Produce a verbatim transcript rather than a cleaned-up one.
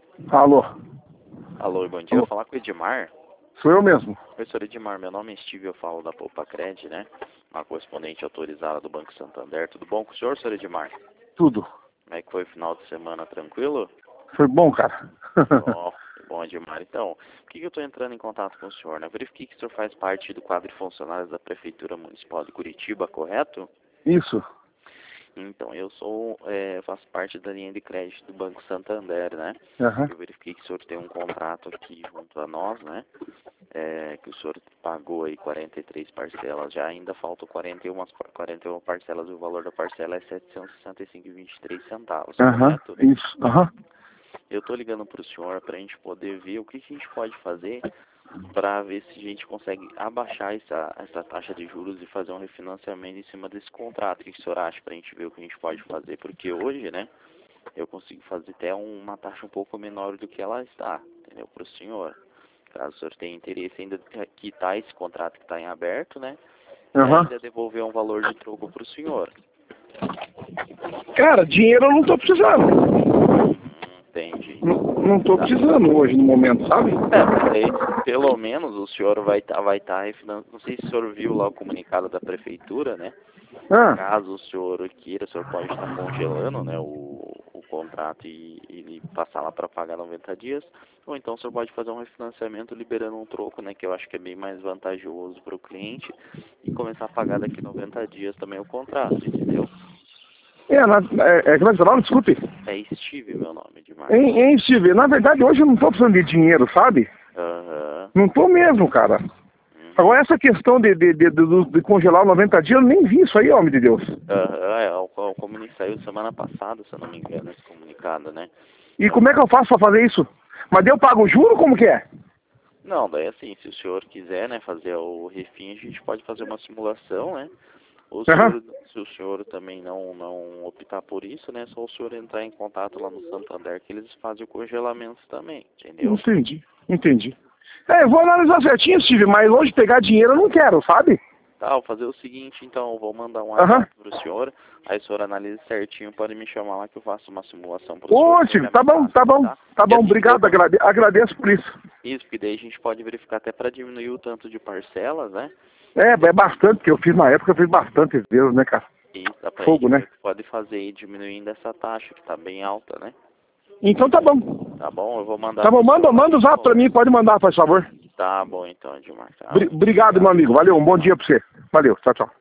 Alô? Alô, bom dia. Alô? Eu vou falar com o Edmar. Sou eu mesmo. Oi, senhor Edmar. Meu nome é Steve, eu falo da Poupa Cred, né? Uma correspondente autorizada do Banco Santander. Tudo bom com o senhor, senhor Edmar? Tudo. Como é que foi o final de semana? Tranquilo? Foi bom, cara. Bom, bom, Edmar. Então, por que que eu estou entrando em contato com o senhor, né? Verifiquei que o senhor faz parte do quadro de funcionários da Prefeitura Municipal de Curitiba, correto? Isso. Então, eu sou, é, faço parte da linha de crédito do Banco Santander, né? Aham. Eu verifiquei que o senhor tem um contrato aqui junto a nós, né? É, que o senhor pagou aí quarenta e três parcelas, já ainda faltam quarenta e uma, quarenta e uma parcelas e o valor da parcela é setecentos e sessenta e cinco reais e vinte e três centavos, Aham. correto? Isso. Aham. Eu estou ligando para o senhor para a gente poder ver o que, que a gente pode fazer para ver se a gente consegue abaixar essa, essa taxa de juros e fazer um refinanciamento em cima desse contrato. O que o senhor acha para a gente ver o que a gente pode fazer? Porque hoje, né, eu consigo fazer até uma taxa um pouco menor do que ela está, entendeu? Para o senhor. Caso o senhor tenha interesse ainda de quitar esse contrato que está em aberto, né? E Aham. ainda devolver um valor de troco para o senhor. Cara, dinheiro eu não tô precisando. Hum, entendi. Não, não tô Tá. precisando hoje, no momento, sabe? É, mas aí, pelo menos o senhor vai estar vai tá refinanciando. Não sei se o senhor viu lá o comunicado da prefeitura, né? Ah, Caso o senhor queira, o senhor pode estar congelando, né, o, o contrato e, e passar lá para pagar noventa dias, ou então o senhor pode fazer um refinanciamento liberando um troco, né, que eu acho que é bem mais vantajoso para o cliente, e começar a pagar daqui noventa dias também o contrato, entendeu? é, na, é, é, como é que você fala? Desculpe. É Steve meu nome, Edmar. Hein, hein, Steve, na verdade hoje eu não tô precisando de dinheiro, sabe? Aham. Não tô mesmo, cara. Uhum. Agora essa questão de, de, de, de, de congelar noventa dias, eu nem vi isso aí, homem de Deus. Aham, é, o, o comunicado saiu semana passada, se eu não me engano, esse comunicado, né? E como é que eu faço pra fazer isso? Mas daí eu pago o juro, como que é? Não, daí assim, se o senhor quiser, né, fazer o refim, a gente pode fazer uma simulação, né? Ou se o Aham. senhor, se o senhor também não, não optar por isso, né, só o senhor entrar em contato lá no Santander que eles fazem o congelamento também, entendeu? Entendi, entendi. É, eu vou analisar certinho, Steve, mas hoje pegar dinheiro eu não quero, sabe? Tá, vou fazer o seguinte, então, eu vou mandar um Aham. WhatsApp pro senhor, aí o senhor analisa certinho, pode me chamar lá que eu faço uma simulação pro Ô, senhor, que Steve, é tá mais bom, tá rápido, bom, tá? tá E bom, assim, obrigado, todo... agrade agradeço por isso. Isso, porque daí a gente pode verificar até para diminuir o tanto de parcelas, né? É, é bastante, que eu fiz na época, eu fiz bastante vezes, né, cara? E dá pra Fogo, gente ver né? o que pode fazer aí diminuindo essa taxa, que tá bem alta, né? Então tá bom. Tá bom? Eu vou mandar Tá bom, pro manda, senhor lá manda o de zap pra novo. mim, pode mandar, faz favor. Tá bom então, Edmar. Tá, Bri- muito Obrigado, meu obrigado. amigo, Bom valeu, dia, um bom até dia mais. pra você. Valeu, tchau, tchau.